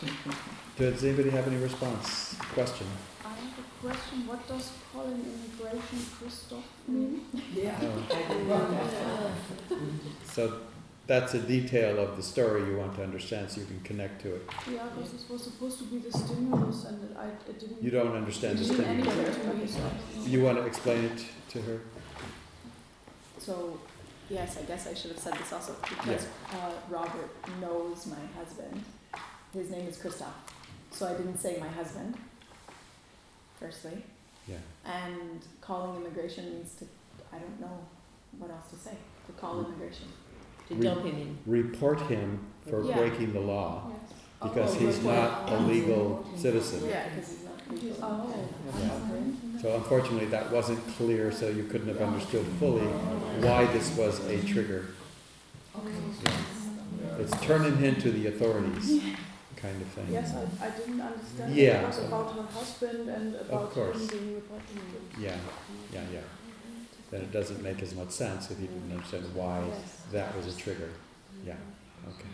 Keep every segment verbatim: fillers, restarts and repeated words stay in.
Does anybody have any response? Question? I have a question. What does calling immigration Christoph mean? Yeah. Oh. So that's a detail of the story you want to understand so you can connect to it. Yeah, because this was supposed to be the stimulus and it, I, it didn't... You don't understand the it didn't stimulus. enter to me, so I don't know. You want to explain it to her? So, yes, I guess I should have said this also because uh, Robert knows my husband. His name is Christoph. So I didn't say my husband, firstly. Yeah. And calling immigration means to, I don't know what else to say, to call immigration. To Re- dump him in. Report him for Yeah. breaking the law Yes. because Oh, he's report. not a legal citizen. Yeah, because he's not legal. Oh, Yeah. So unfortunately that wasn't clear, so you couldn't have understood fully why this was a trigger. Yeah. It's turning him to the authorities kind of thing. yes, I, I didn't understand. Yeah. It was about her husband and about course. him being reported. Yeah, yeah, yeah. Then it doesn't make as much sense if you didn't understand why Yes. that was a trigger. Yeah, okay.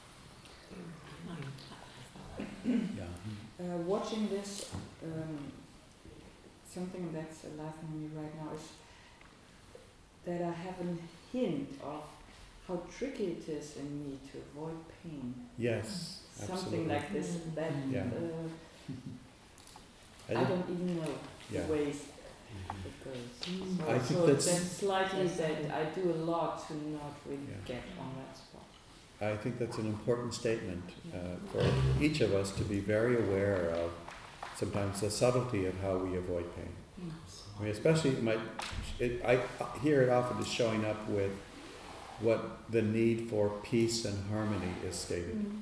Yeah. Uh, watching this, um, something that's alive in me right now is that I have a hint of how tricky it is in me to avoid pain. Yes, absolutely. Something like this, that Yeah. uh, I I think- don't even know Yeah. the ways it goes. So, I think so that's- then slightly that I do a lot to not really Yeah. get on that spot. I think that's an important statement uh, for each of us to be very aware of sometimes the subtlety of how we avoid pain. I mean, especially it might, it, I hear it often as showing up with what the need for peace and harmony is stated. Mm.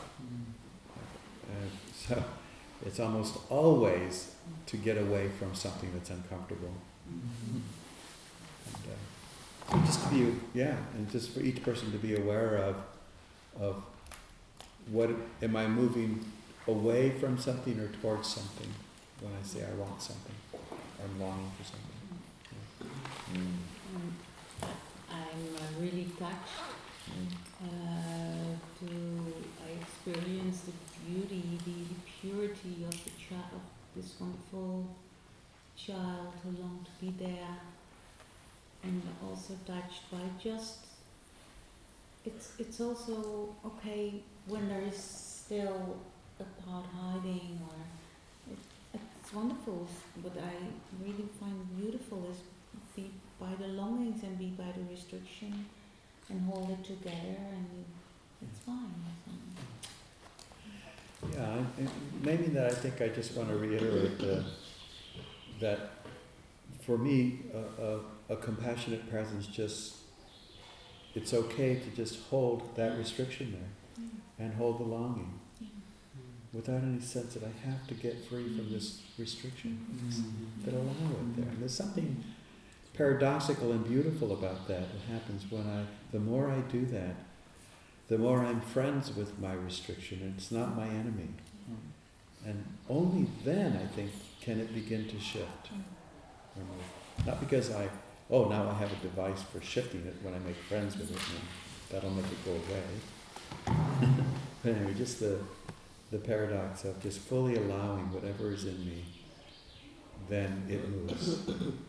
Uh, so it's almost always to get away from something that's uncomfortable. And, uh, so just to be, yeah, and just for each person to be aware of, of what, am I moving away from something or towards something when I say I want something, I'm longing for something. Yeah. Mm. I'm uh, really touched uh, to I experience the beauty, the, the purity of the child, of this wonderful child who longed to be there, and also touched by just it's it's also okay when there is still a part hiding, or it, it's wonderful. What I really find beautiful is be by the longings and be by the restriction and hold it together, and it's fine. It's fine. Yeah, and- and maybe that I think I just want to reiterate the, that for me, a, a, a compassionate presence just, it's okay to just hold that restriction there Yeah. and hold the longing Yeah. without any sense that I have to get free from this restriction, that allow it there. And there's something paradoxical and beautiful about that that happens when I, the more I do that, the more I'm friends with my restriction, and it's not my enemy. And only then, I think, can it begin to shift. Or move. Not because I, oh, now I have a device for shifting it when I make friends with it, and that'll make it go away. But anyway, just the, the paradox of just fully allowing whatever is in me, then it moves.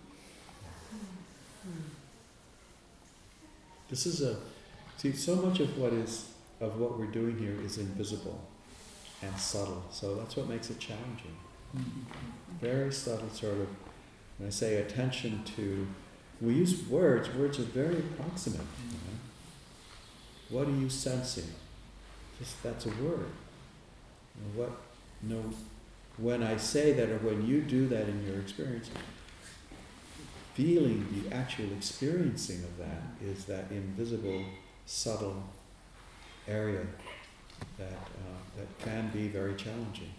This is a, see, so much of what is, of what we're doing here is invisible and subtle, so that's what makes it challenging. Very subtle sort of, when I say attention to, we use words, words are very approximate. You know? What are you sensing? Just, that's a word. You know, what, no, when I say that, or when you do that in your experience, feeling the actual experiencing of that is that invisible, subtle area that uh, that can be very challenging.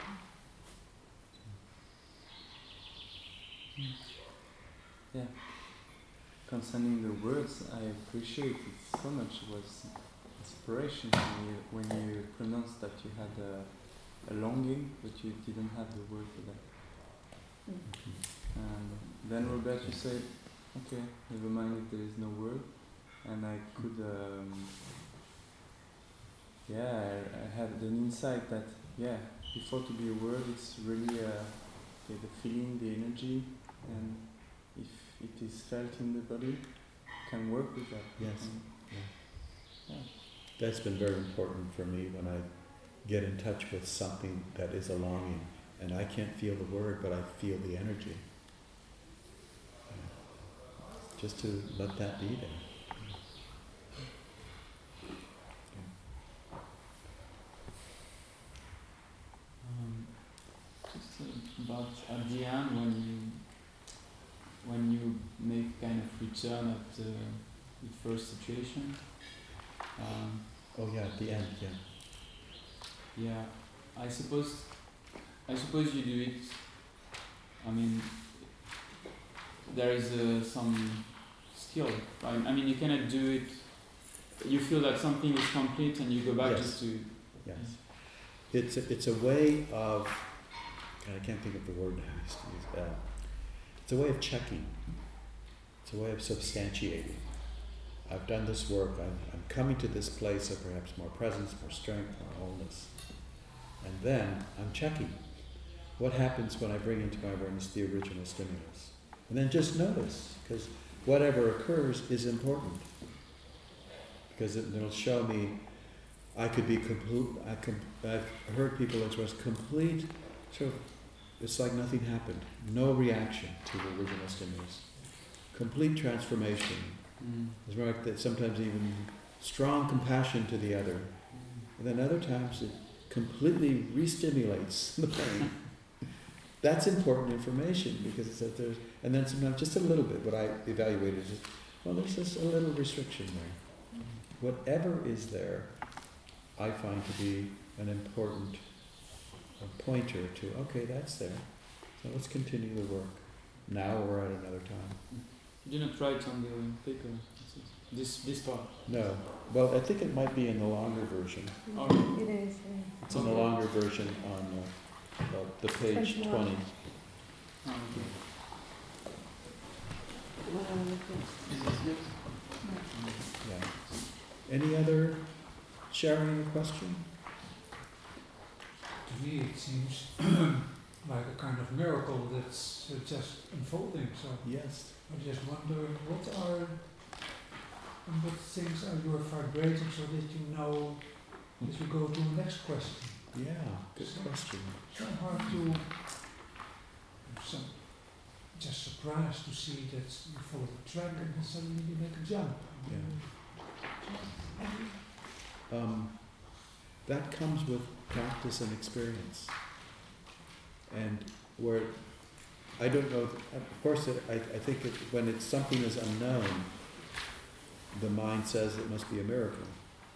Yeah. Concerning the words, I appreciate it so much. It was inspiration when you, when you pronounced that you had a, a longing, but you didn't have the word for that. Mm-hmm. And then Robert, you said, okay, never mind if there is no word, and I could um, yeah, I, I had an insight that, yeah, before to be a word, it's really uh, the, the feeling, the energy, and if it is felt in the body, can work with that. Yes. And Yeah. That's been very important for me when I get in touch with something that is a longing, and I can't feel the word, but I feel the energy. Yeah. Just to let that be there. Um, just uh, about at the end when you when you make kind of return at the, the first situation. Um, Oh yeah, at the end, yeah. yeah, I suppose I suppose you do it. I mean, there is uh, some skill. I, I mean, you cannot do it. You feel that something is complete and you go back Yes. just to. Yes. It's a, it's a way of, God, I can't think of the word now. I used to use, uh, it's a way of checking. It's a way of substantiating. I've done this work. I'm, I'm coming to this place of perhaps more presence, more strength, more wholeness. And then I'm checking. What happens when I bring into my awareness the original stimulus? And then just notice, because whatever occurs is important. Because it, it'll show me I could be complete. I com- I've heard people express complete, sort of, it's like nothing happened. No reaction to the original stimulus. Complete transformation. Mm. It's like that sometimes even strong compassion to the other. And then other times it completely re-stimulates the pain. That's important information because it's that there's, and then sometimes just a little bit, what I evaluated is, well, there's just a little restriction there. Whatever is there, I find to be an important a pointer to, okay, that's there. So let's continue the work now or at another time. You didn't write on the paper. This this part. No. Well, I think it might be in the longer version. Oh. It is, yeah. It's in the longer version on uh, uh, the page twenty-one. twenty. Oh, okay. Uh, Is this good? Yeah. Any other sharing or question? To me, it seems like a kind of miracle that's uh, just unfolding. So Yes. I just wonder, what are and what things are you vibrating so that you know as you go to the next question? Yeah. Good question. So hard to some just surprised to see that you follow the track and then suddenly you make a jump. Yeah. Um, that comes with practice and experience. And where I don't know, of course, it, I, I think it, when it's something is unknown, the mind says it must be a miracle.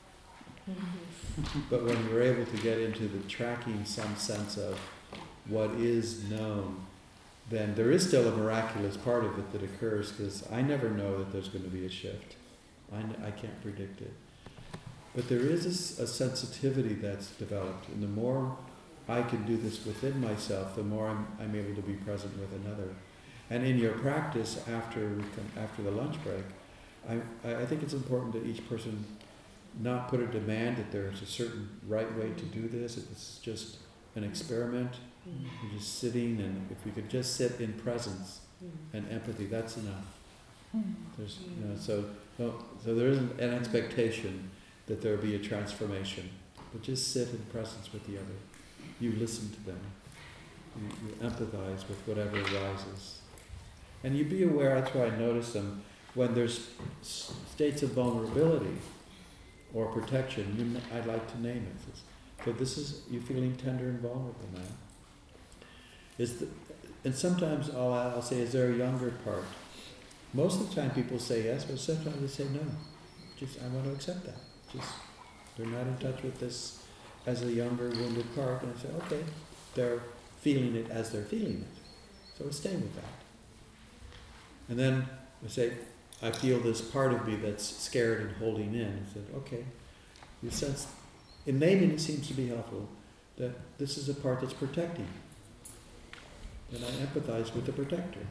But when you're able to get into the tracking some sense of what is known, then there is still a miraculous part of it that occurs, because I never know that there's going to be a shift. I, n- I can't predict it. But there is a, s- a sensitivity that's developed, and the more I can do this within myself, the more I'm, I'm able to be present with another. And in your practice after we come, after the lunch break, I, I I think it's important that each person not put a demand that there's a certain right way to do this. It's just an experiment. You're just sitting, and if we could just sit in presence and empathy, that's enough. There's, you know, so no, so there isn't an expectation that there be a transformation, but just sit in presence with the other. You listen to them. You, you empathize with whatever arises, and you be aware. That's why I notice them when there's s- states of vulnerability or protection. You, n- I'd like to name it. It's, so this is you feeling tender and vulnerable now. Is the, and sometimes I'll, I'll say, is there a younger part? Most of the time people say yes, but sometimes they say no. Just, I want to accept that. Just, they're not in touch with this as a younger wounded part, and I say, okay, they're feeling it as they're feeling it. So I stay with that. And then I say, I feel this part of me that's scared and holding in. I said, okay, you sense, in naming it seems to be helpful, that this is a part that's protecting. And I empathize with the protector.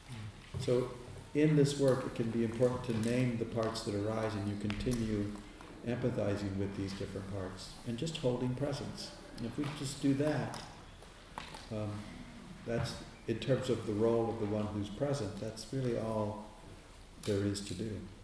So in this work, it can be important to name the parts that arise, and you continue empathizing with these different parts, and just holding presence. And if we just do that, um, that's, in terms of the role of the one who's present, that's really all there is to do.